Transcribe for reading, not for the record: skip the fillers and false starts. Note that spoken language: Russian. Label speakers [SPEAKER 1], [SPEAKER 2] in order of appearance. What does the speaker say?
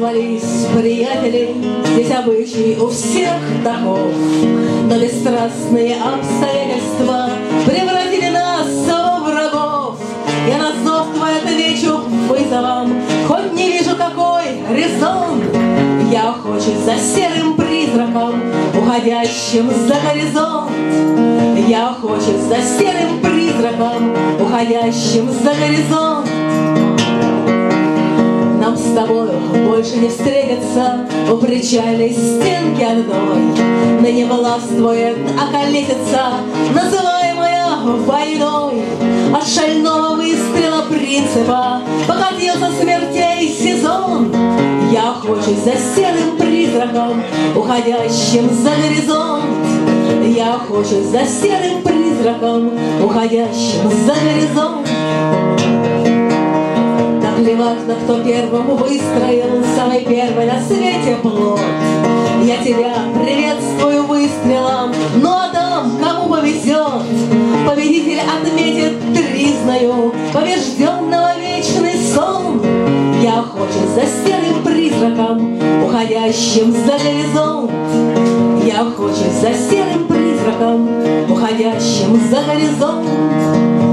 [SPEAKER 1] Отозвались приятели, здесь обычай у всех таков, но бесстрастные обстоятельства превратили нас в врагов. Я на зов твой отвечу вызовом, хоть не вижу, какой резон. Я охочусь за серым призраком, уходящим за горизонт. Я охочусь за серым призраком, уходящим за горизонт. Нам с тобою больше не встретиться у причальной стенки одной. Ныне властвует околесица, называемая войной. От шального выстрела принципа покатился смертей сезон. Я охочусь за серым призраком, уходящим за горизонт. Я охочусь за серым призраком, уходящим за горизонт. Неважно, кто первым выстроил самый первый на свете плод. Я тебя приветствую выстрелом, ну а там, кому повезет, победитель отметит тризною побежденного вечный сон. Я охочусь за серым призраком, уходящим за горизонт. Я охочусь за серым призраком, уходящим за горизонт.